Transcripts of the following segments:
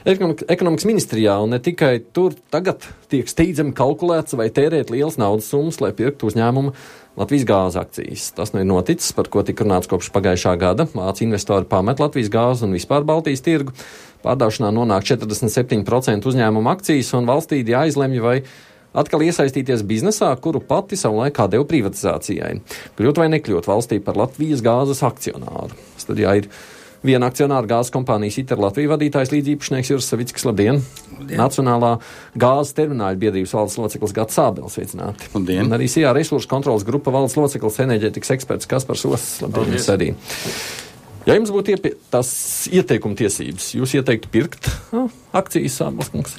Ekonomikas ministrijā un ne tikai tur tagad tiek steidzami kalkulēts vai tērēt lielas naudas summas, lai pirktu uzņēmumu Latvijas gāzes akcijas. Tas nu ir noticis, par ko tika runāts kopš pagājušā gada. Vācu investori pamet Latvijas gāzes un vispār Baltijas tirgu. Pārdošanā nonāk 47% uzņēmumu akcijas un valstī jāizlemj, vai atkal iesaistīties biznesā, kuru pati savulaikā deva privatizācijai. Kļūt vai nekļūt valstī par Latvijas gāzes akcionāru. Studijā ir viena akcionāra gāzes kompānijas ITER Latvija vadītājs līdziepašnieks Juris Savickis. Labdien! Nacionālā gāzes termināļu biedrības valdes loceklis Gats Sābels. Sveicināti! Labdien! Un arī SIA resursu kontrolas grupa valdes loceklis enerģētikas eksperts Kaspars Osis. Labdien! Jums arī! Ja jums būtu tās ieteikuma tiesības, jūs ieteiktu pirkt akcijas, Sābels kungs?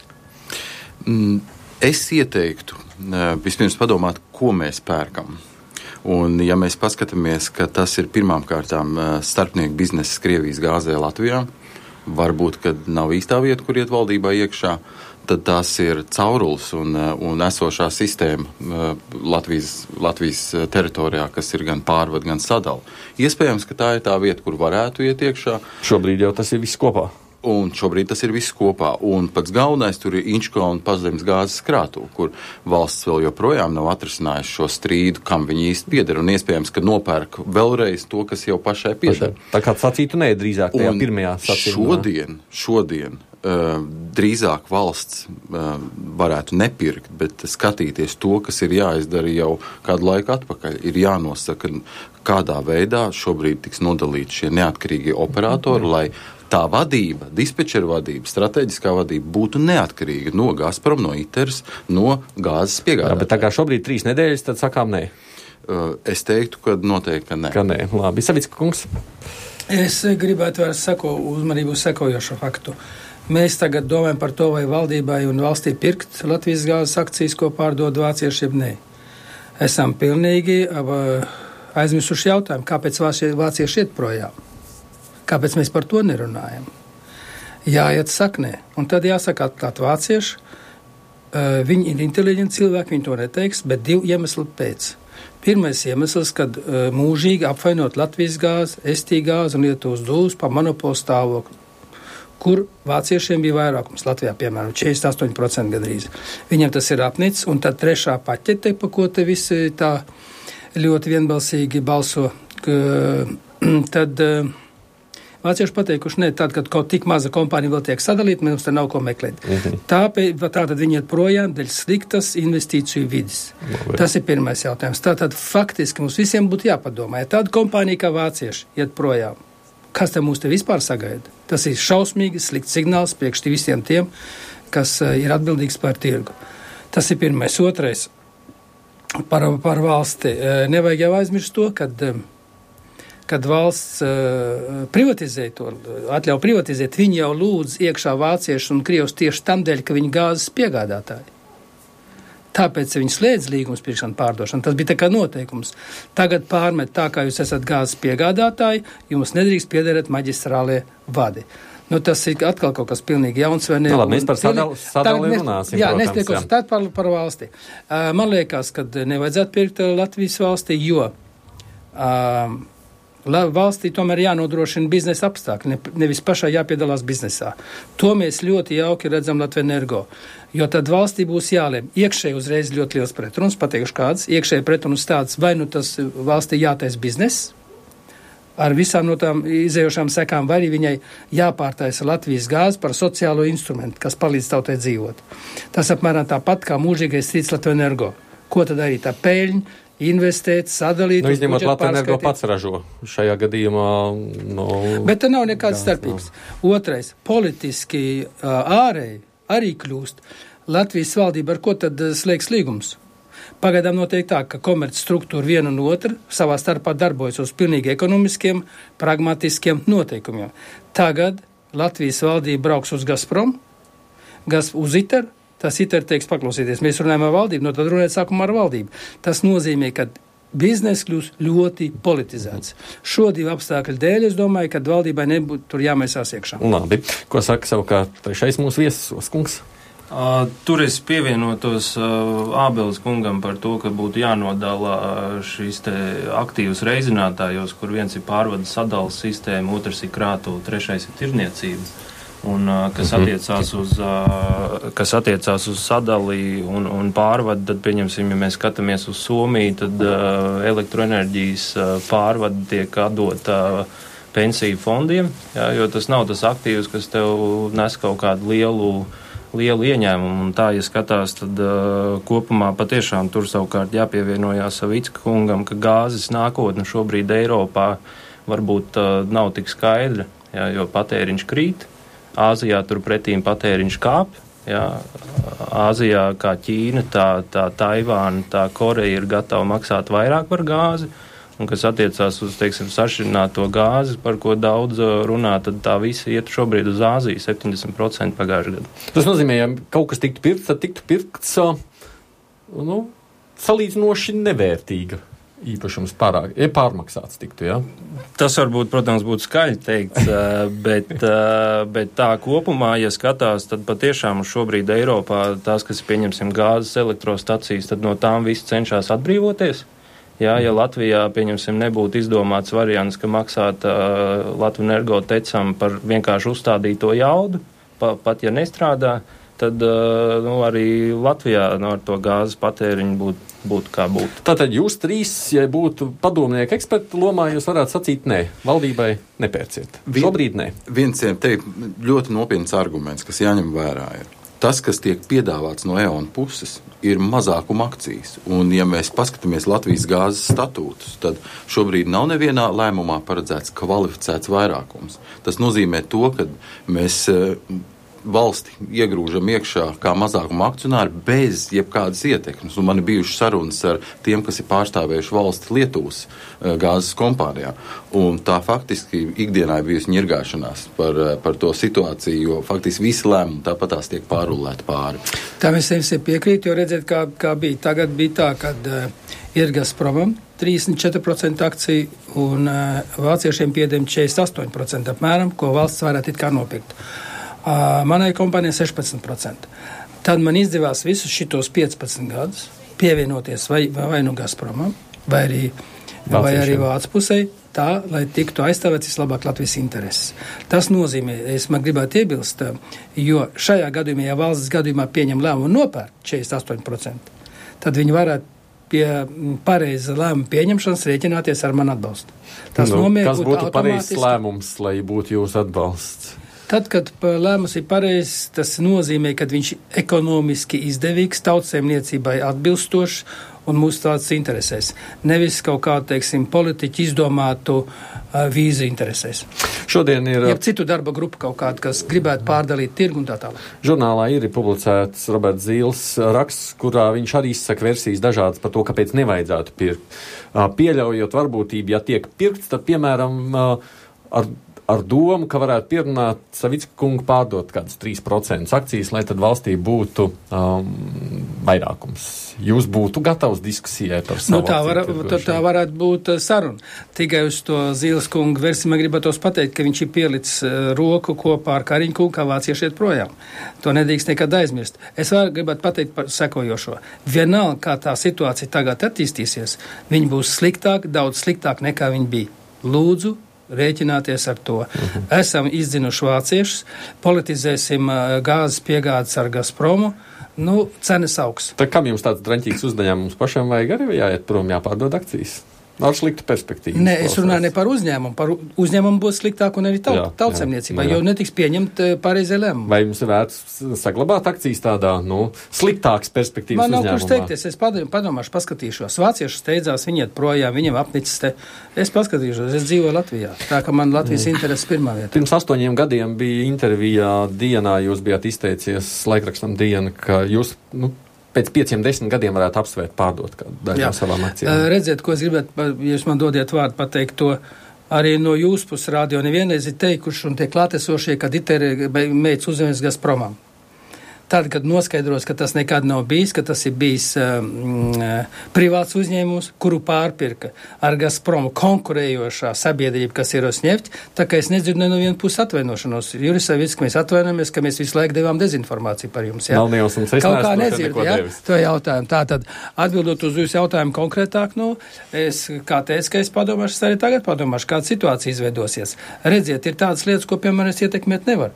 Es ieteiktu vispirms padomāt, ko mēs pērkam. Un, ja mēs paskatāmies, ka tas ir pirmām kārtām starpnieku biznesa Krievijas gāzē Latvijā, varbūt, kad nav īstā vieta, kur iet valdībā iekšā, tad tās ir caurules un esošā sistēma Latvijas teritorijā, kas ir gan pārvad, gan sadala. Iespējams, ka tā ir tā vieta, kur varētu iet iekšā. Šobrīd jau tas ir viss kopā. Un šobrīd tas ir viss kopā. Un pats galvenais tur ir Inčko un Pazemes gāzes krātuve, kur valsts vēl joprojām nav atrisinājusi šo strīdu, kam viņi īsti pieder. Un iespējams, ka nopērk vēlreiz to, kas jau pašai pieder. Tā kā sacītu, nē, drīzāk tajā pirmajā sacījumā. Šodien drīzāk valsts varētu nepirkt, bet skatīties to, kas ir jāizdara jau kādu laiku atpakaļ. Ir jānosaka, kādā veidā šobrīd tiks nodalīti šie neatkarīgie operatori, lai tā vadība, dispečera vadība, strateģiskā vadība būtu neatkarīga no Gazprom, no ITERS, no gāzes piegādātāja. Bet tā kā šobrīd 3 nedēļas, tad sakām nē. Es teiktu, ka noteikti, ka nē. Ka nē. Labi. Savicka kungs. Es gribētu uzmanību sekojošo faktu. Mēs tagad domājam par to, vai valdībai un valstī pirkt Latvijas gāzes akcijas, ko pārdod vācieši, jeb nē. Esam pilnīgi aizmirsuši jautājumu, kāpēc vācieši iet projām. Kāpēc mēs par to nerunājam? Jāiet saknē. Un tad jāsaka atklāt vācieši. Viņi ir inteliģenti cilvēki, viņi to neteiks, bet 2 iemesli pēc. Pirmais iemesls, kad mūžīgi apvainot Latvijas gāzi, ST gāzi un Lietuvas dūzs par monopolu stāvokli, kur vāciešiem bija vairākums. Latvijā, piemēram, 48% gandrīz. Viņam tas ir apnicis, un tad trešā paķete, pa ko te visi tā ļoti vienbalsīgi balso, tad vācieši pateikuši, ne, tad, kad kaut tik maza kompānija vēl tiek sadalīta, mums te nav ko meklēt. Tātad viņi iet projām dēļ sliktas investīciju vidas. Tas ir pirmais jautājums. Tātad faktiski mums visiem būtu jāpadomā, ja tāda kompānija kā vācieši iet projām, kas te mūs te vispār sagaida? Tas ir šausmīgi slikts signāls priekš visiem tiem, kas ir atbildīgs par tirgu. Tas ir pirmais. Otrais, par valsti. Nevajag jau aizmirst to, kad valsts privatizē to, atļauj privatizēt, viņi jau lūdz iekšā vācieši un krievus tieši tam dēļ, ka viņi gāzes piegādātāji. Tāpēc viņi slēdz līgumus pirkšanu pārdošanu. Tas bija tā kā noteikums. Tagad pārmet tā, kā jūs esat gāzes piegādātāji, jums nedrīkst piederēt maģistrālie vadi. Tas ir atkal kaut kas pilnīgi jauns vai ne? Labi, mēs par sadali runāsim. Jā, nespēkos tad par valsti. Man liekas, ka nevajadzētu pirkt Latvijas valstī, jo valstī tomēr jānodrošina biznesa apstākļi, nevis pašai jāpiedalās biznesā. To mēs ļoti jauki redzam Latvijas Energo, jo tad valstī būs jālēm. Iekšēji uzreiz ļoti liels pretruns, pateikšu kāds, iekšēji pretruns tāds, vai nu tas valstī jātais bizness, ar visām no tām izējošām sekām, vai arī viņai jāpārtaisa Latvijas gāze par sociālo instrumentu, kas palīdz tautai dzīvot. Tas apmēram tāpat kā mūžīgais strīds Latvijas Energo. Ko tad darīt? Tā peļņa, investēt, sadalīt. Izņemot Latvijas Energo pats ražo šajā gadījumā. Bet te nav nekādas starpības. Otrais, politiski ārēji arī kļūst. Latvijas valdība ar ko tad slēgs līgums? Pagaidām notiek tā, ka komerc struktūra viena un otra savā starpā darbojas uz pilnīgi ekonomiskiem, pragmatiskiem noteikumiem. Tagad Latvijas valdība brauks uz Gazprom, uz ITER. Tas ITER teiks, paklausieties, mēs runājam ar valdību, tad runājot sākumā ar valdību. Tas nozīmē, ka bizness kļūs ļoti politizēts. Šo 2 apstākļu dēļ es domāju, ka valdībai nebūtu tur jāmēsās iekšā. Labi. Ko saka savukārt trešais mūsu viesis kungs? Tur es pievienotos Ābeles kungam par to, ka būtu jānodala šīs te aktīvas reizinātājos, kur viens ir pārvades sadalas sistēma, otrs ir krātuve, trešais ir tirniecība. Un, kas attiecās uz sadali un pārvadu, tad, pieņemsim, ja mēs skatāmies uz Somiju, tad elektroenerģijas pārvada tiek atdota pensiju fondiem, jā, jo tas nav tas aktīvs, kas tev nes kaut kādu lielu ieņēmumu. Un tā, ja skatās, tad kopumā patiešām tur savukārt jāpievienojās Savicka kungam, ka gāzes nākotne šobrīd Eiropā varbūt nav tik skaidra, jā, jo patēriņš krīt. Āzijā turpretīm patēriņš kāp, jā. Āzijā kā Ķīna, tā Taivāna, tā Koreja ir gatava maksāt vairāk par gāzi, un kas attiecās uz, teiksim, sašķirināto gāzi, par ko daudz runā, tad tā visa iet šobrīd uz Āziju, 70% pagājušajā gadā. Tas nozīmē, ja kaut kas tiktu pirkts, tad tiktu pirkts, salīdzinoši nevērtīga īpašums pārmaksāts tiktu, jā? Tas varbūt, protams, būtu skaļi teikts, bet tā kopumā, ja skatās, tad patiešām šobrīd Eiropā tās, kas pieņemsim gāzes elektrostacijas, tad no tām viss cenšas atbrīvoties. Jā, ja Latvijā, pieņemsim, nebūtu izdomāts variants, ka maksāt Latvenergo tecam par vienkārši uzstādīto jaudu, pat ja nestrādā, tad arī Latvijā ar to gāzes patēriņu būtu kā būtu. Tātad jūs trīs, ja būtu padomnieki eksperti lomā, jūs varētu sacīt nē, valdībai nepērciet. Šobrīd nē. Viens te ļoti nopietns arguments, kas jāņem vērā ir. Tas, kas tiek piedāvāts no EON puses, ir mazākuma akcijas. Un, ja mēs paskatāmies Latvijas gāzes statūtus, tad šobrīd nav nevienā lēmumā paredzēts kvalificēts vairākums. Tas nozīmē to, ka mēs valsti iegrūžam iekšā kā mazākuma akcionāri bez jebkādas ietekmes. Un man ir bijušas sarunas ar tiem, kas ir pārstāvējuši valsti Lietuvas gāzes kompānijā. Un tā faktiski ikdienā ir bijusi ņirgāšanās par to situāciju, jo faktiski visi lēmumi tāpatās tiek pārrullēti pāri. Tā mēs sevi piekrīt, jo redzēt, kā bija. Tagad bija tā, kad ir Gazpromam 34% akciju un vāciešiem piedem 48% apmēram, ko valsts varētu it kā nopirkt. Manai kompānijai 16%. Tad man izdevās visus šitos 15 gadus pievienoties vai nu Gazpromam, vai arī Vācu pusē, tā, lai tiktu aizstāvēts vislabāk Latvijas intereses. Tas nozīmē, es man gribētu iebilst, jo šajā gadījumā, ja valsts gadījumā pieņem lēmumu un nopērk 48%, tad viņi varētu pie pareiza lēmuma pieņemšanas rēķināties ar manu atbalstu. Kas būtu pareizs lēmums, lai būtu jūsu atbalsts? Tad, kad lēmums ir pareizs, tas nozīmē, ka viņš ekonomiski izdevīgs, tautsēmniecībai atbilstošs un mūsu tāds interesēs. Nevis kaut kā, teiksim, politiķi izdomātu vīzu interesēs. Šodien ir citu darba grupu kaut kādu, kas gribētu pārdalīt tirgu un tā tālāk. Žurnālā ir publicēts Roberts Zīles raksts, kurā viņš arī izsaka versijas dažādas par to, kāpēc nevajadzētu pirkt. Pieļaujot varbūtību, ja tiek pirkts, tad, piemēram, ar domu, ka varētu pierunāt Savicka kungu pārdot kādas 3% akcijas, lai tad valstī būtu vairākums. Jūs būtu gatavs diskusijai par savu tā varētu būt saruna. Tikai uz to Zīles kungu versiju man gribētos pateikt, ka viņš ir pielicis roku kopā ar Kariņu kungu, kā vācieši iet projām. To nedrīkst nekad aizmirst. Es gribētu pateikt par sekojošo. Vienalga, kā tā situācija tagad attīstīsies, viņi būs sliktāk, daudz sliktāk nekā viņi bija. Lūdzu, rēķināties ar to. Esam izdzinuši vāciešus, politizēsim gāzes piegādes ar Gazpromu, cenas augs. Tad kam jums tāds draņķīgs uzņēmums pašam vajag arī jāiet prom, jāpārdod akcijas? Ar sliktu perspektīvu. Nē, es runāju ne par uzņēmumu. Par uzņēmumu būs sliktāk un arī tautsemniecībā, jo netiks pieņemt pareizie lēmumi. Vai jums ir vērts saglabāt akcijas tādā, sliktāks perspektīvas uzņēmumā? Man nav kurš teikties, es padomāšu, paskatīšos. Vācieši steidzās, viņi iet projām, viņiem apnicis te. Es paskatīšos, es dzīvoju Latvijā. Tā, ka man Latvijas intereses pirmā vieta. Pirms 8 gadiem bija intervijā Dienā, jūs bijāt izteicies laikrakstam Diena, ka jūs, pēc 5-10 gadiem varētu apsvērt pārdot kādu daļu no savām akcijām. Redziet, ko es gribētu, ja jūs man dodiet vārdu pateikt to, arī no jūsu puses radio nevienreiz ir teikuši un tie klātesošie, kad Itere meitas uzņēmēs Gazpromam. Tad, kad noskaidros, ka tas nekad nav bijis, ka tas ir bijis privāts uzņēmums, kuru pārpirka ar Gazpromu konkurējošā sabiedrība, kas ir Rosneft, tā kā es nedzirdu no vienu pusi atvainošanos. Juris Savicks, ka mēs atvainojamies, ka mēs visu laiku devām dezinformāciju par jums. Kaut kā nedzirdu, to jautājumu. Tātad, atbildot uz jūsu jautājumu konkrētāk, es kā teicu, ka es padomāšu, es arī tagad padomāšu, kāda situācija izveidosies. Redziet, ir tādas lietas, ko, piemēram, es ietekmēt nevaru.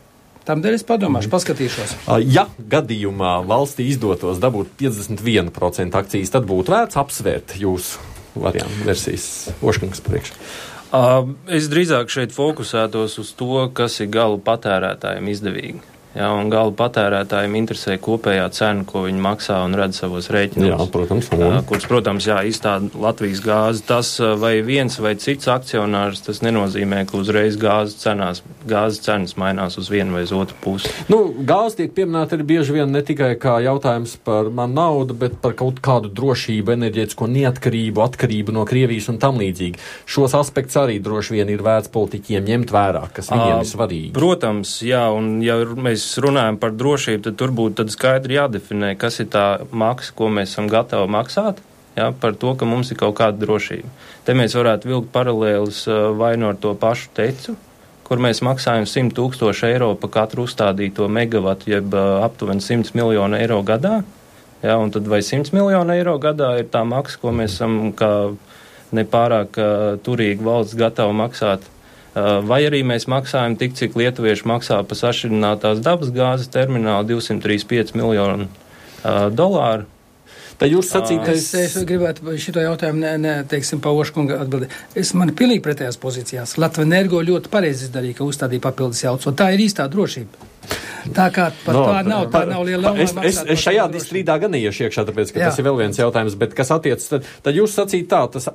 Tādēļ es padomāšu, paskatīšos. Ja gadījumā valstī izdotos dabūt 51% akcijas, tad būtu vērts apsvērt jūsu variantu versijas Oškungs priekš. Es drīzāk šeit fokusētos uz to, kas ir galu patērētājiem izdevīgi. Jā, un gala patērētājiem interesē kopējā cena, ko viņi maksā un redz savos rēķinos. Jā, protams. Kurš, protams, izstāda Latvijas gāzi. Tas vai viens vai cits akcionārs, tas nenozīmē, ka uzreiz gāzes cenas mainās uz vienu vai uz otru pusi. Gāze tiek pieminēta arī bieži vien ne tikai kā jautājums par man naudu, bet par kaut kādu drošību, enerģētisko neatkarību, atkarību no Krievijas un tam līdzīgi. Šos aspektus arī droši vien ir vērts politiķiem ņemt vērā, kas viņiem ir svarīgi. Protams, jā, un ja mēs runājam par drošību, tad tur būtu tad skaidri jādefinē, kas ir tā maksa, ko mēs esam gatavi maksāt, jā, par to, ka mums ir kaut kāda drošība. Te mēs varētu vilkt paralēlis vai no ar to pašu tecu, kur mēs maksājam 100 000 eiro pa katru uzstādīto megavatu, jeb aptuveni 100 miljonu eiro gadā, jā, un tad vai 100 miljonu eiro gadā ir tā maksa, ko mēs esam kā nepārāk turīgi valsts gatavi maksāt. Vai arī mēs maksājam tik, cik lietuvieši maksā pa sašķidrinātās dabas gāzes terminālu 235 miljonu dolāru. Tā jūs sacītais... Es gribētu šito jautājumu, teiksim, pa Oškunga atbildēt. Man ir pilnīgi pretējās pozīcijās. Latvenergo ļoti pareizi izdarīja, ka uzstādīja papildus jaucu, un tā ir īstā drošība. Tā kā tā nav liela lauma. Es šajā strīdā gan iešu iekšā, tāpēc, ka tas ir vēl viens jautājums, bet kas attiecas, tad jūs sacīt tā, tas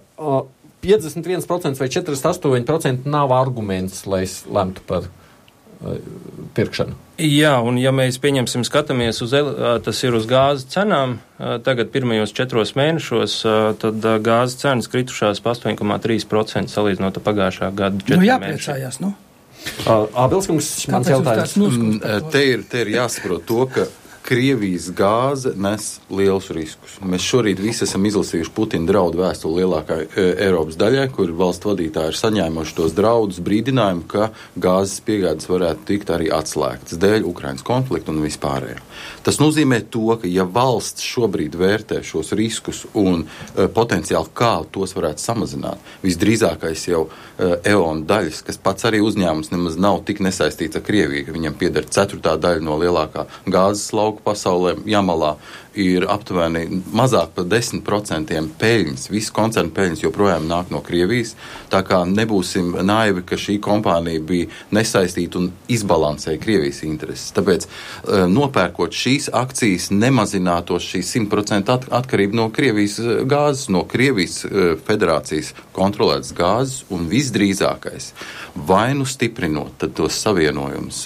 51% vai 48% nav arguments, lai lemtu par pirkšanu. Jā, un ja mēs pieņemsim, skatāmies tas ir uz gāzes cenām, tagad pirmajos 4 mēnešos, tad gāzes cenas kritušās pa 8,3% salīdzinot ar pagājušā gada 4 jāpriecājās, Ābelskungs, mans jautājums. Te ir jāsaprot to, ka Krievijas gāze nes lielus riskus. Mēs šorīt visi esam izlasījuši Putina draudu vēstuli lielākai Eiropas daļai, kur valsts vadītāji ir saņēmuši tos draudus, brīdinājumu, ka gāzes piegādes varētu tikt arī atslēgtas dēļ Ukrainas konflikta un vispārējā. Tas nozīmē to, ka ja valsts šobrīd vērtē šos riskus un potenciāli kā tos varētu samazināt, visdrīzākais jau EON daļas, kas pats arī uzņēmums nemaz nav tik nesaistīts ar Krieviju, ka viņam pieder 4. daļa no lielākā gāzes lauka pasaulē, Jamalā, ir aptuveni mazāk par 10% peļņas. Visi koncernu peļņas joprojām nāk no Krievijas, tā kā nebūsim naivi, ka šī kompānija bija nesaistīta un izbalansēja Krievijas intereses. Tāpēc nopērkot šīs akcijas nemazinātos šī 100% atkarība no Krievijas gāzes, no Krievijas federācijas kontrolētas gāzes un visdrīzākais vai nu stiprinot tad tos savienojumus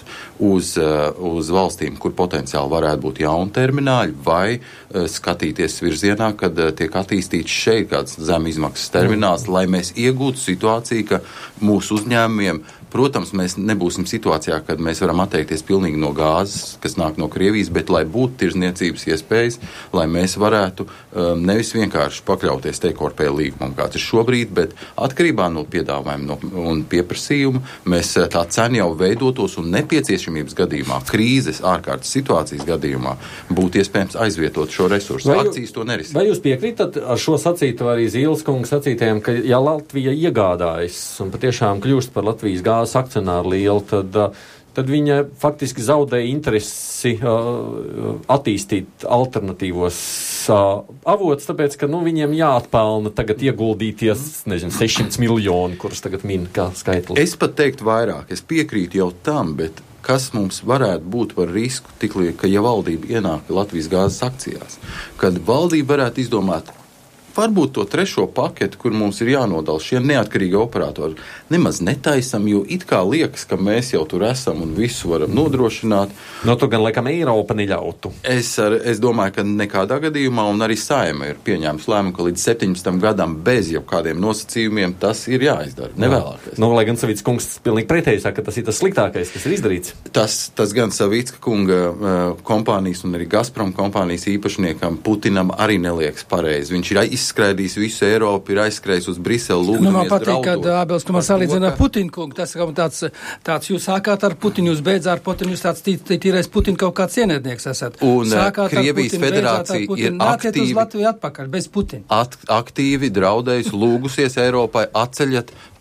uz valstīm, kur potenciāli varētu būt jauni termināļi, vai skatīties virzienā, kad tiek attīstīts šeit kāds zem izmaksas termināls, lai mēs iegūtu situāciju, ka mūsu uzņēmumiem, protams, mēs nebūsim situācijā, kad mēs varam atteikties pilnīgi no gāzes, kas nāk no Krievijas, bet lai būtu tirzniecības iespējas, lai mēs varētu nevis vienkārši pakļauties take-or-pay līgumam, kāds ir šobrīd, bet atkarībā no piedāvājuma un pieprasījuma mēs tā cena jau veidotos un nepieciešamības gadījumā, krīzes, ārkārtas situācijas gadījumā būtu iespējams aizvietot šo resursu. Akcijas to nerisina. Vai jūs piekrītat ar šo sacītu arī Zīles kunga sacītajiem, ka ja Latvija iegādājas un patiešām kļūst par Latvijas gāzes akcionāru lielu, tad viņa faktiski zaudēja interesi attīstīt alternatīvos avots, tāpēc, ka viņiem jāatpelna tagad ieguldīties, 600 miljoni, kurus tagad min kā skaitli. Es pat teiktu vairāk, es piekrītu jau tam, bet kas mums varētu būt par risku tiklīdz, ka ja valdība ienāk Latvijas gāzes akcijās, kad valdība varētu izdomāt varbūt to trešo paketi, kur mums ir jānodala šie neatkarīgi operatori, nemaz netaisam, jo it kā liekas, ka mēs jau tur esam un visu varam nodrošināt. Tu gan laikam Eiropa neļautu. Es domāju, ka nekādā gadījumā, un arī Saeima ir pieņēmusi lēmumu, ka līdz 17 gadam bez jau kādiem nosacījumiem tas ir jāizdara, nevēlākais. Lai gan Savicka kungs pilnīgi pretēji saka, ka tas ir tas sliktākais, kas ir izdarīts. Tas gan Savicka kunga kompānijas un arī Gazprom kompānijas īpašniekam Putinam arī neliekas pareizi. Viņš ir izskraidījis visu Eiropu, ir aizskrējis uz Briseli, lūgdamies man patīk, draudot. kad Ābels, man salīdzina ar Putinu kungu. Tas tāds jūs sākāt ar Putinu, jūs beidzāt ar Putinu, jūs tāds tīrais Putinu kaut kāds ienaidnieks esat. Un sākāt Krievijas federācija ir nāciet uz Latviju atpakaļ, bez Putina. Aktīvi draudējusi, lūgusies Eiropai, atceļat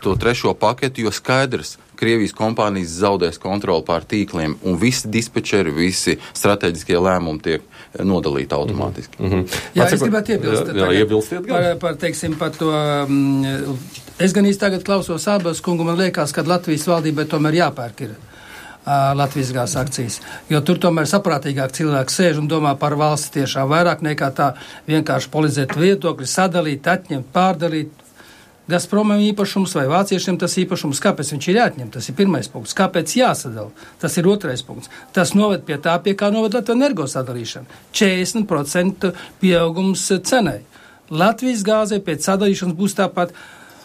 to trešo paketi, jo skaidrs, Krievijas kompānijas zaudēs kontroli pār tīkliem, un visi dispečeri, visi strateģiskie lēmumi tiek nodalīti automātiski. Jā, es gribētu iebilst. Par, teiksim, par to. Es gan īsti tagad klausos Ābeles kungu, man liekas, ka Latvijas valdībai tomēr jāpērk ir Latvijas gāzes akcijas, jo tur tomēr saprātīgāk cilvēks sēž un domā par valsti tiešām vairāk nekā tā vienkārši politizēt viedokļi, sadalīt, atņemt, pārdalīt. Gazpromam īpašums vai vāciešiem tas īpašums, kāpēc viņš ir jāatņem, tas ir pirmais punkts, kāpēc jāsadala, tas ir otrais punkts. Tas noved pie tā, pie kā noved Latvijas energo sadalīšana. 40% pieaugums cenai. Latvijas gāzei pēc sadalīšanas būs tāpat,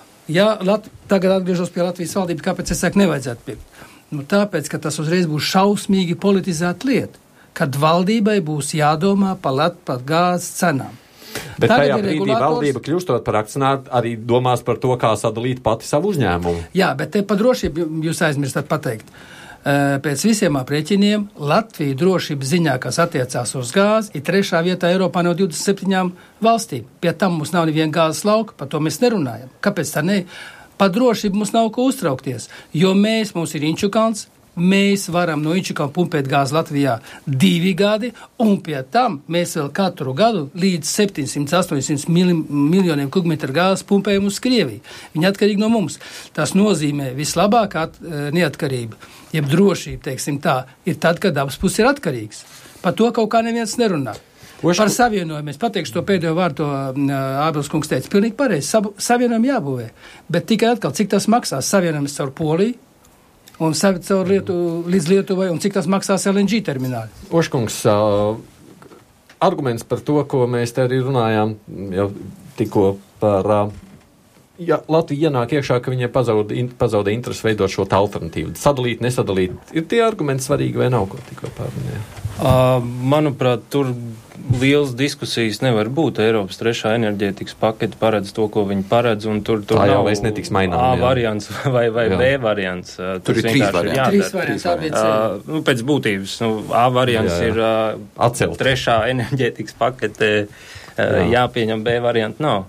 tagad atgriežos pie Latvijas valdības, kāpēc es saku nevajadzētu pirkt. Tāpēc, ka tas uzreiz būs šausmīgi politizēta lieta, kad valdībai būs jādomā par gāzes cenām. Bet tajā brīdī valdība kļūstot par akcionāru arī domās par to, kā sadalīt pati savu uzņēmumu. Jā, bet te pa drošību jūs aizmirstat pateikt. Pēc visiem aprēķiniem Latvija drošības ziņā, kas attiecās uz gāzi, ir 3. vietā Eiropā no 27 valstīm. Pie tam mums nav neviena gāzes lauka, par to mēs nerunājam. Kāpēc tā ne? Par drošību mums nav ko uztraukties, jo mums ir Inčukalns. Mēs varam no Inčukalna pumpēt gāzi Latvijā 2 gadi, un pie tam mēs vēl katru gadu līdz 700-800 miljoniem kubikmetru gāzes pumpējam uz Krieviju. Viņi atkarīgi no mums. Tas nozīmē vislabākā neatkarība, jeb drošība, teiksim tā, ir tad, kad abas puses ir atkarīgas. Par to kaut kā neviens nerunā. Par savienojumu, es pateikšu to pēdējo vārdu, Ābeles kungs teica, pilnīgi pareizi, savienojumu jābūvē, bet tikai atkal, cik tas maksās savienojums caur Poliju, un caur līdz Lietuvai, un cik tas maksās LNG termināli. Oškungs, arguments par to, ko mēs te arī runājām jau tikko par, ja Latvija ienāk iekšā, ka viņai pazauda interesi veidot šo alternatīvu. Sadalīt, nesadalīt. Ir tie argumenti svarīgi vai nav, ko tikko pārunājām? Manuprāt, tur liels diskusijas nevar būt. Eiropas 3. enerģētikas paketi paredz to, ko viņi paredz, un tur tā jau nav vairs netiks mainām, A variants vai B variants. Tur ir 3 varianti. Pēc būtības. A variants ir atcelt. 3. enerģētikas pakete jāpieņem, B varianti nav.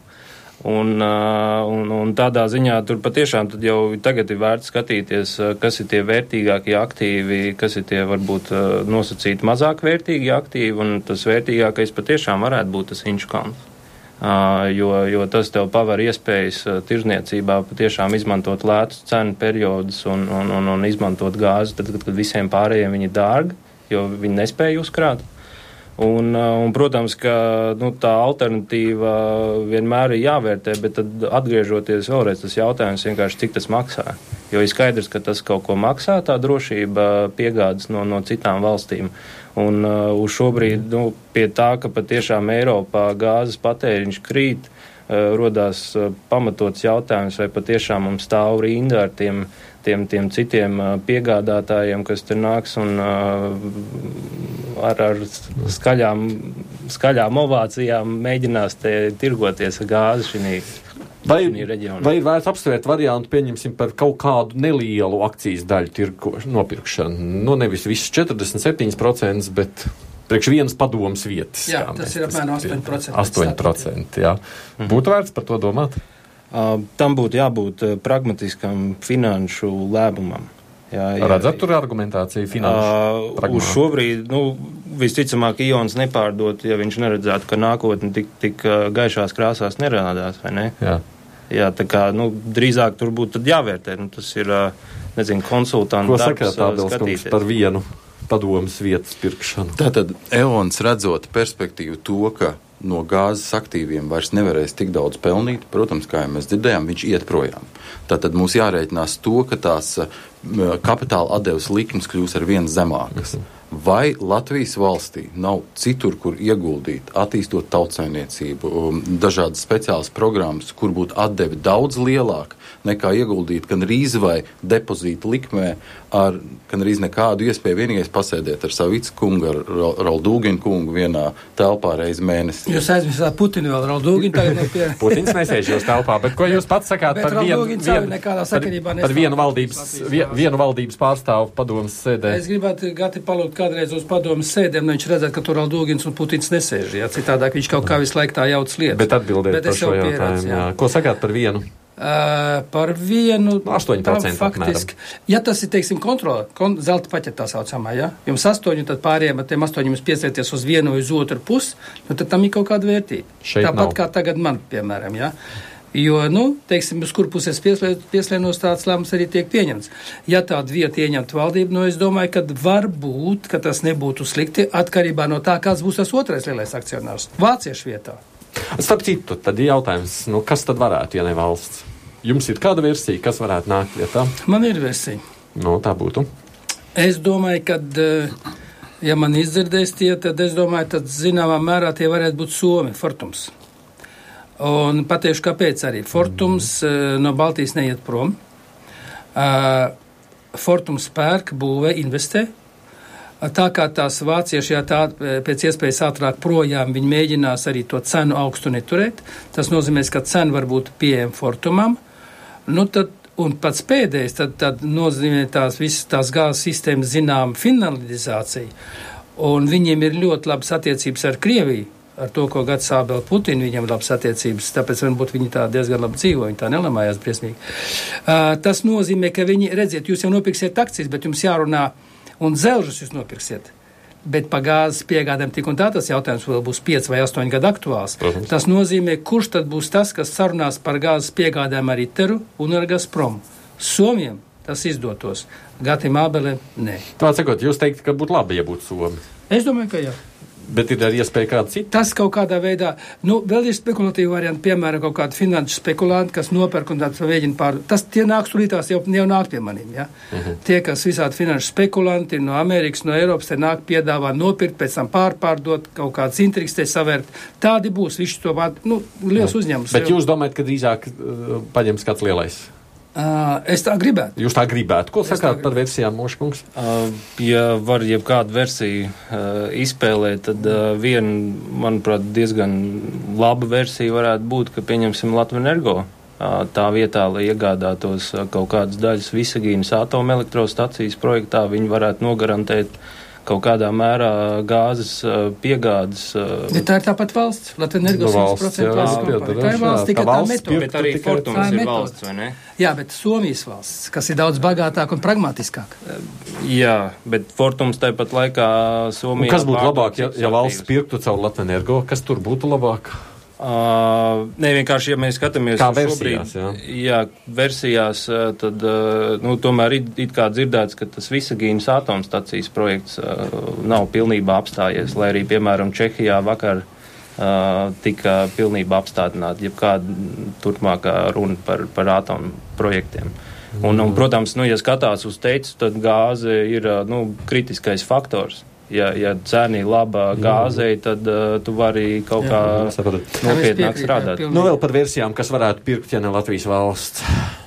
Un tādā ziņā tur patiešām tad jau tagad ir vērts skatīties, kas ir tie vērtīgākie aktīvi, kas ir tie varbūt nosacīti mazāk vērtīgi aktīvi, un tas vērtīgākais patiešām varētu būt tas Inčukalns. Jo tas tev paver iespējas tirzniecībā patiešām izmantot lētus cenu periodus un izmantot gāzi, tad, kad visiem pārējiem viņi ir dārgi, jo viņi nespēja uzkrāt. Un, protams, ka tā alternatīva vienmēr ir jāvērtē, bet tad atgriežoties vēlreiz tas jautājums vienkārši, cik tas maksā. Jo ir skaidrs, ka tas kaut ko maksā, tā drošība piegādes no citām valstīm. Un uz šobrīd pie tā, ka patiešām Eiropā gāzes patēriņš krīt, rodās pamatots jautājums, vai patiešām mums stāv rinda ar tiem citiem piegādātājiem, kas te nāks un ar skaļām ovācijām mēģinās te tirgoties ar gāzi šī reģionā. Vai ir vērts apsvērt variantu, pieņemsim, par kaut kādu nelielu akcijas daļu nopirkšanu? Nevis visus 47%, bet priekš vienas padomas vietas. Jā, tas ir apmēram 8%. 8%, jā. Būtu vērts par to domāt? Tam būtu jābūt pragmatiskam finanšu lēmumam. Redzat, tur argumentācija finanšu pragmā? Uz šobrīd, visticamāk, Ions nepārdot, ja viņš neredzētu, ka nākotne tik gaišās krāsās nerādās, vai ne? Jā, tā kā, drīzāk tur būtu tad jāvērtē. Tas ir, konsultantu darbs. Ko sakāt, Ābeles kungs, par vienu padomas vietas pirkšanu? Tātad Eons redzot perspektīvu to, ka no gāzes aktīviem vairs nevarēs tik daudz pelnīt, protams, kā jau mēs dzirdējām, viņš iet projām. Tātad mums jārēķinās to, ka tās kapitāla atdevas likmes kļūs ar vien zemākas. Vai Latvijas valstī nav citur, kur ieguldīt, attīstot tautsaimniecību, dažādas speciālas programmas, kur būtu atdevi daudz lielāka nekā ieguldīt gan rīz vai depozītu likmē ar gan rīz nekādu iespēju vienīgais pasēdēt ar Savicku kungu, ar Raudūginu kungu vienā telpā reizi mēnesī. Jūs aizmirsāt Putinu vēl, Raudūginu tagad nepie... Putins nesēž jūs telpā, bet ko jūs pats sakāt par vienu valdības pārstāvu padomas sēdē? Es gribētu gati palūgt kādreiz uz padomas sēdēm, viņš redzētu, ka tur Raudūgins un Putins nesēž, citādāk viņš kaut kā visu laiku tā jauc lietas. Bet atbildēt par šo jautājumu, jā. Ko sakāt par vienu? par vienu 8% faktiski. Ja tas ir, teiksim, kontrola, zelta paķetā saucamā, ja? Jums 8, tad pārējiem ar tiem 8 jums pieslēties uz vienu vai uz otru pusi, nu tad tam ir kaut kāda vērtība. Šeit tāpat nav. kā tagad man, piemēram, ja? Jo, teiksim, uz kur puses pieslēnos tāds lēmums arī tiek pieņemts. Ja tāda vieta ieņemt valdību, es domāju, ka varbūt, ka tas nebūtu slikti atkarībā no tā, kāds būs tas otrais lielais akcionārs. Vāciešu vietā. Starp citu, tad ir jautājums, kas tad varētu, ja ne valsts? Jums ir kāda versija, kas varētu nākt vietā? Man ir versija. Tā būtu. Es domāju, ka, ja man izdzirdēs tie, tad es domāju, tad zināmā mērā tie varētu būt Somi, Fortums. Un pateikšu, kāpēc arī. Fortums no Baltijas neiet prom. Fortums pērk, būvē, investē. Tā kā tās vācieši, ja tā pēc iespējas ātrāk projām, viņi mēģinās arī to cenu augstu neturēt. Tas nozīmēs, ka cena var būt pieejama Fortumam. Tad, un pats pēdējais, tad nozīmē visas tās gāzes sistēmas zinām finalizāciju. Un viņiem ir ļoti labas attiecības ar Krieviju, ar to, ko gada Sābela Putina, viņam labas attiecības, tāpēc varbūt viņi tā diezgan labi dzīvo, viņi tā nelamājās briesmīgi. Tas nozīmē, ka viņi, redziet, jūs jau nopirksiet akcijas, bet jums jārunā, un zelžus jūs nopirksiet. Bet pa gāzes piegādēm tik un tā tas jautājums vēl būs 5 vai 8 gadu aktuāls. Protams. Tas nozīmē, kurš tad būs tas, kas sarunās par gāzes piegādēm ar ITERu un ar Gazpromu. Somiem tas izdotos. Gatim Ābelēm nē. Tā sakot, jūs teikt, ka būtu labi, ja būtu Somi. Es domāju, ka jā. Bet ir arī iespēja kāda cita? Tas kaut kādā veidā, vēl ir spekulatīvi varianti, piemēram, kaut kādi finanšu spekulanti, kas nopērk un tāds mēģina pārdot. Tas tie nāk stulītās jau nāk pie maniem, ja? Tie, kas visādi finanšu spekulanti no Amerikas, no Eiropas, te nāk piedāvā nopirkt, pēc tam pārdot, kaut kāds intrigs te savērt. Tādi būs, viši to liels uzņēmums. Bet jūs domājat, ka drīzāk paņems kāds lielais? Es tā gribētu. Jūs tā gribētu? Ko sakāt par versijām, Moškungs? Ja var jebkādu versiju izspēlēt, tad viena, manuprāt, diezgan laba versija varētu būt, ka pieņemsim Latvenergo. Tā vietā, lai iegādātos kaut kādas daļas Visagīnas atomelektrostacijas projektā, viņi varētu nogarantēt kaut kādā mērā gāzes piegādes. Ja tā ir tāpat valsts, Latvenergo 100% valsts kompānija. Tā ir valsts tikai tā metode. Bet arī Fortums ir valsts, vai ne? Jā, bet Somijas valsts, kas ir daudz bagātāk un pragmatiskāk. Jā, bet Fortums tāpat laikā Somijā. Un kas būtu labāk, ja valsts pirktu caur Latvenergo? Kas tur būtu labāk? Vienkārši, ja mēs skatāmies kā versijās, versijās, tad, tomēr it kā dzirdēts, ka tas Visagīnas atomstacijas projekts nav pilnībā apstājies, lai arī, piemēram, Čehijā vakar tika pilnībā apstādināta jebkāda turpmākā runa par atomu projektiem. Un, protams, ja skatās uz teicu, tad gāze ir, kritiskais faktors. Ja cena ir laba gāzei, tad tu vari kaut kā nopietnāk strādāt. Vēl par versijām, kas varētu pirkt, ja ne Latvijas valsts.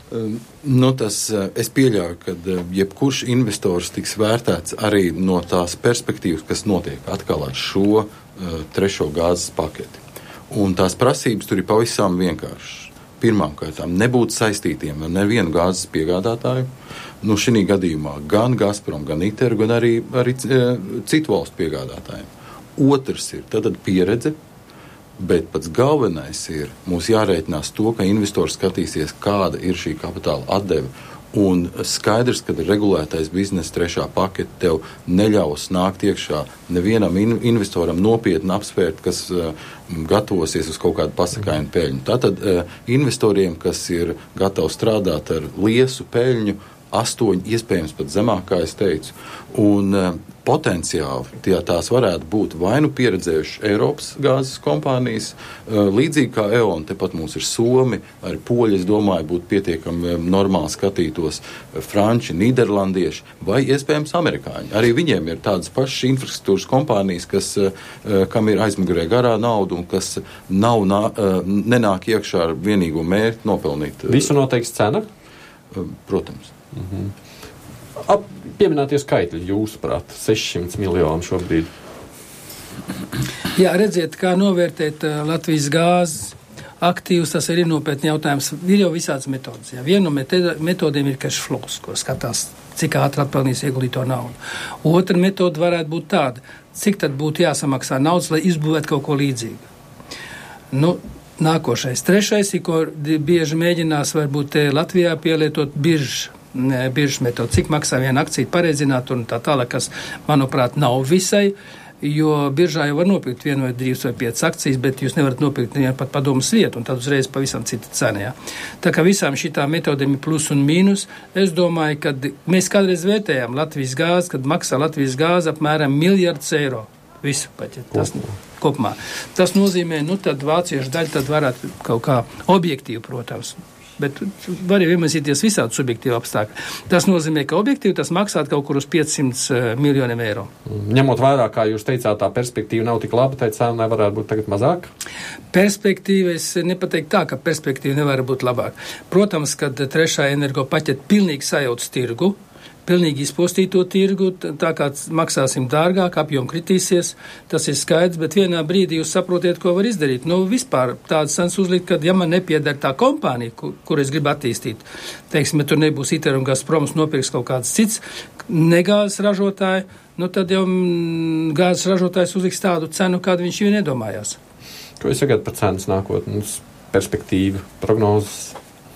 Es pieļauju, ka jebkurš investors tiks vērtēts arī no tās perspektīvas, kas notiek atkal ar šo trešo gāzes paketi. Un tās prasības tur ir pavisam vienkāršas. Pirmkārt, nebūt saistītiem ar nevienu gāzes piegādātāju. Šī gadījumā gan Gazprom, gan ITER, gan arī citu valstu piegādātājiem. Otrs ir tad pieredze, bet pats galvenais ir mums jārēķinās to, ka investors skatīsies, kāda ir šī kapitāla atdeve. Un skaidrs, ka regulētais biznesa trešā pakete tev neļaus nākt iekšā nevienam investoram nopietni apsvērt, kas gatavosies uz kaut kādu pasakājumu peļņu. Tātad investoriem, kas ir gatavi strādāt ar liesu peļņu, 8, iespējams pat zemāk, kā es teicu, un potenciāli tās varētu būt vai pieredzējuši Eiropas gāzes kompānijas, līdzīgi kā EON, tepat mums ir Somi, arī Poļi, es domāju, būtu pietiekami normāli skatītos, Franči, Nīderlandieši vai iespējams amerikāņi. Arī viņiem ir tādas pašas infrastruktūras kompānijas, kam ir aizmugurē garā nauda un kas nenāk iekšā ar vienīgo mērķi nopelnīt. Visu noteiks cena? Protams. Pieminētie skaitļi, jūsuprāt, 600 miljoni šobrīd. Jā, redziet, kā novērtēt Latvijas gāzes aktīvus, tas ir nopietni jautājums. Ir jau visāds metodas. Jā. Viena no metodiem ir cash flows, ko skatās, cik ātri atpelnīs ieguldīto naudu. Otra metoda varētu būt tāda, cik tad būtu jāsamaksā naudas, lai izbūvētu kaut ko līdzīgu. Nākošais. Trešais, ko bieži mēģinās varbūt Latvijā pielietot biržas metodu, cik maksā viena akcija pareizināt un tā tālāk, kas, manuprāt, nav visai, jo biržā jau var nopirkt vienu vai 2 vai 5 akcijas, bet jūs nevarat nopirkt nevienu pat padomas vietu, un tad uzreiz pavisam cita cena, jā. Tā kā visām šitām metodēm ir plus un mīnus, es domāju, ka mēs kādreiz vērtējām Latvijas gāzi, kad maksā Latvijas gāzi apmēram 1 miljards eiro. Visu paķet. Tas kopumā. Tas nozīmē, tad vāciešu daļa tad varētu kaut kā objektīvi, protams, bet var jau iemesīties visādi subjektīvi apstākļi. Tas nozīmē, ka objektīvi tas maksāt kaut kur uz 500 miljoniem eiro. Ņemot vērā, kā jūs teicāt, tā perspektīva nav tik laba, tai cena nevarētu būt tagad mazāk? Perspektīva, es nepateiktu tā, ka perspektīva nevar būt labāk. Protams, kad trešā energo paķet pilnīgi sajauc tirgu, pilnīgi izpostīto tirgu, tā kā maksāsim dārgāk, apjom kritīsies, tas ir skaidrs, bet vienā brīdī jūs saprotiet, ko var izdarīt. Vispār tādas cenas uzlikt, kad ja man nepieder tā kompānija, kur es gribu attīstīt, teiksim, ja tur nebūs ITER un Gazproms nopirks kaut kāds cits negāzes ražotāji, tad jau gāzes ražotājs uzliks tādu cenu, kādu viņš jau nedomājās. Ko jūs sagad par cenas nākotnes perspektīvu, prognozes?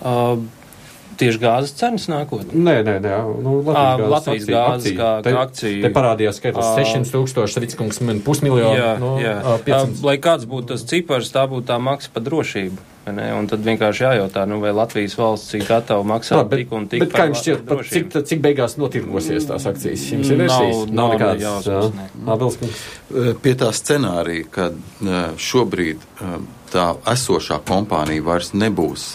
Tieši gāzes cenas nākotnē? Nē. Latvijas gāzes kā akcija. Te parādījās skaitlis 600 000, 500 miljonu. Lai kāds būtu tas cipars, tā būtu tā maksa par drošību. Un tad vienkārši jājautā, vai Latvijas valsts ir gatava maksāt tik un tik. Bet kā jums šķiet, cik beigās notirgosies tās akcijas? Jums ir versijas? Nav nekāds. Pie tā scenārija, kad šobrīd tā esošā kompānija vairs nebūs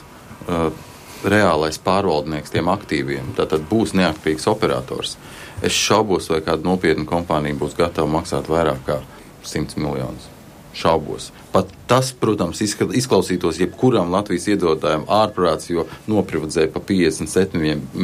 reālais pārvaldnieks tiem aktīviem, tātad būs neatkarīgs operators. Es šaubos, vai kāda nopietna kompānija būs gatava maksāt vairāk kā 100 miljonus. Šaubos. Pat tas, protams, izklausītos jebkuram Latvijas iedotājiem ārprāts, jo noprivatizēja pa 57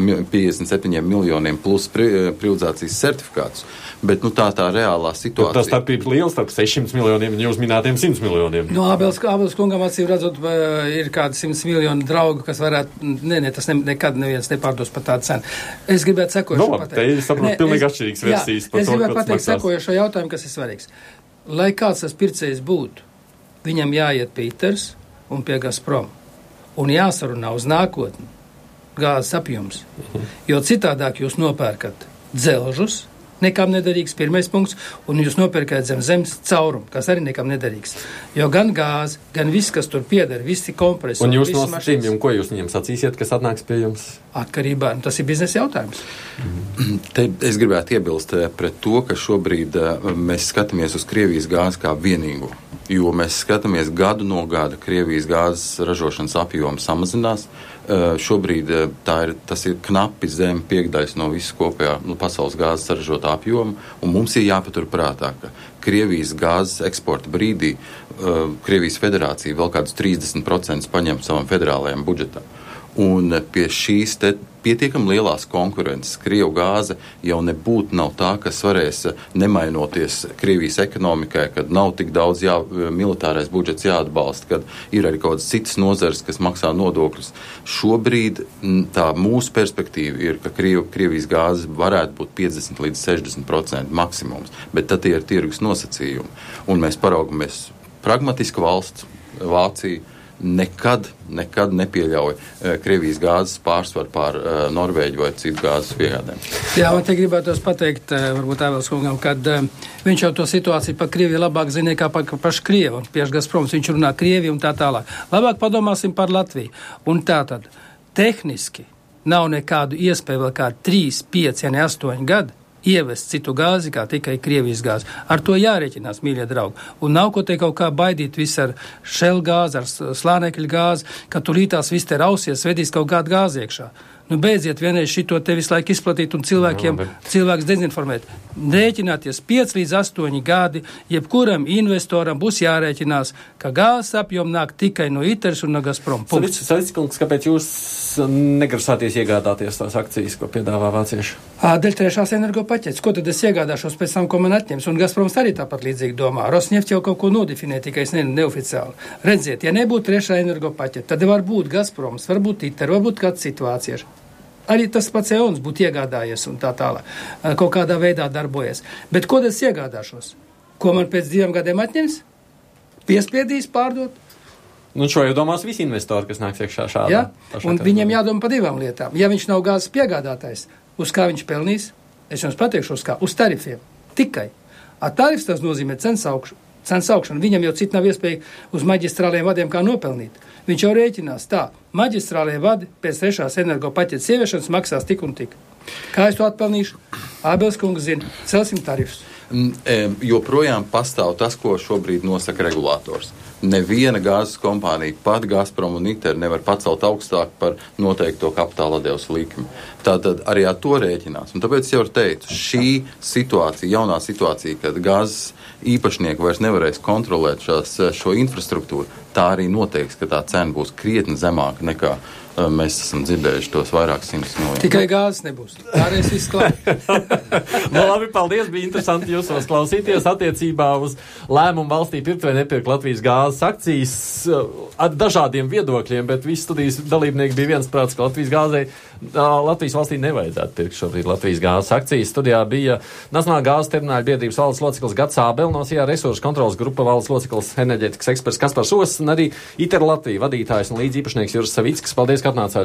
miljoniem plus privatizācijas certifikātus. Bet tā reālā situācija. Tas starpības liels starp 600 miljoniem un jūs minētiem 100 miljoniem. Ābeles kungam acīm redzot, ir kādi 100 miljonu draugu, kas varētu, tas nekad neviens nepārdos par tādu cenu. Es gribētu sekojušo pateikt. Te ir saprot pilnīgi atšķirīgas versijas par to, es gribētu pateikt sekojušo jautājumu, kas ir svarīgs. Lai kāds tas pircējs būtu, viņam jāiet pie ITERs un pie Gazprom un jāsarunā uz nākotni gāzes apjums, jo citādāk jūs nopērkat dzelžus, nekam nederīgs, pirmais punkts, un jūs nopērkat zem zemes caurumu, kas arī nekam nederīgs. Jo gan gāze, gan viss, kas tur pieder, visi kompresori. Un jūs nosacījumi, ko jūs viņiem sacīsiet, kas atnāks pie jums? Atkarībā, tas ir biznesa jautājums. Te es gribētu iebilst pret to, ka šobrīd mēs skatāmies uz Krievijas gāzi kā vienīgu, jo mēs skatāmies gadu no gada Krievijas gāzes ražošanas apjomu samazinās. Šobrīd tas ir knapi zem piekdaļas no visas kopējā pasaules gāzes saražotā apjoma, un mums ir jāpatur prātā, ka Krievijas gāzes eksporta brīdī Krievijas federācija vēl kādus 30% paņem savam federālajam budžetam. Un pie šīs te pietiekami lielās konkurences Krievu gāze jau nebūtu nav tā, kas varēs nemainoties Krievijas ekonomikai, kad nav tik daudz militārais budžets jāatbalsta, kad ir arī kaut kādas citas nozares, kas maksā nodokļus. Šobrīd tā mūsu perspektīva ir, ka Krievijas gāze varētu būt 50 līdz 60% maksimums, bet tad tie ir tirgus nosacījumi. Un mēs paraugamies pragmatiska valsts, Vācija, nekad nepieļauj Krievijas gāzes pārsvaru pār Norvēģu vai citu gāzes piegādēm. Jā, man te gribētos pateikt, varbūt Ābeles kungam, kad viņš jau to situāciju par Krieviju labāk zina kā paši Krievi, un pieši Gazproms viņš runā Krieviju un tā tālāk. Labāk padomāsim par Latviju. Un tātad, tehniski nav nekādu iespēju vēl kā 3, 5, ja ne 8 gadi ievest citu gāzi, kā tikai Krievijas gāzi. Ar to jārēķinās, mīļie draugi. Un nav ko te kaut kā baidīt visu ar šel gāzi, ar slānekļu gāzi, ka tulītās viss te rausies, vedīs kaut kādu gāzi iekšā. Beidziet vienreiz šito te visu laiku izplatīt un cilvēks dezinformēt. Rēķināties 5 līdz 8 gadi, jebkuram investoram būs jārēķinās, ka gāzes apjoma nāk tikai no ITERs un no Gazprom. Savickkungs, kāpēc jūs negrasāties iegādāties tās akcijas, ko piedāvā vācieši? Dēļ trešās energo paķetes. Ko tad es iegādāšos pēc tam, ko man atņems? Un Gazproms arī tāpat līdzīgi domā. Rosneft jau kaut ko nodefinē, tikai es neoficiāli. Redziet, ja nebūtu trešā energo paķete, tad var būt Gazproms, varbūt ITER, varbūt kāds cits vācieši. Arī tas pats EONs būtu iegādājies un tā tālāk. Kaut kādā veidā darbojas. Bet ko es iegādāšos? Ko man pēc 2 gadiem atņems? Piespiedīs pārdot? Nu, šo jau domās visi investori, kas nāks iekšā šādā. Ja? Un viņiem jādomā par divām lietām. Ja viņš nav gāzes piegādātājs, uz kā viņš pelnīs? Es jums pateikšu, uz kā? Uz tarifiem. Tikai. A tarifs tas nozīmē cenas augšanu. Viņam jau citu nav iespēja uz maģistrāliem vadiem kā nopelnīt. Viņš jau rēķinās tā. Maģistrālie vadi pēc 3. energo paķetes ieviešanas maksās tik un tik. Kā es to atpelnīšu? Ābels kungs zina, celsim tarifus. Joprojām pastāv tas, ko šobrīd nosaka regulators. Neviena gāzes kompānija, pat Gazprom un ITER, nevar pacelt augstāk par noteikto kapitāla atdevas likmi. Tātad arī ar to rēķinās. Un tāpēc jau teicu, šī situācija, jaunā situācija, kad gāzes īpašnieki vairs nevarēs kontrolēt šo infrastruktūru, tā arī noteiks, ka tā cena būs krietni zemāka nekā mēs esam dzirdējuši tos vairāk 100 miljonus. Tikai gāzes nebūs. Pārējais viss klāt. Nu, labi, paldies. Bija interesanti jūsos klausīties attiecībā uz lēmumu valstī pirkt vai nepirkt Latvijas gāzes akcijas ar dažādiem viedokļiem, bet visi studijas dalībnieki bija viensprāts, ka Latvijas valstī nevajadzētu pirkt šobrīd Latvijas gāzes akcijas. Studijā bija Nacionālā gāzes termināļa biedrības valdes loceklis Gats Ābel, no SIA resursu kontrolas grupa valdes loceklis enerģētikas eksperts Kaspars Oss un arī ITER Latvija vadītājs un līdzīpašnieks Juris Savickis. Paldies, ka atnācāt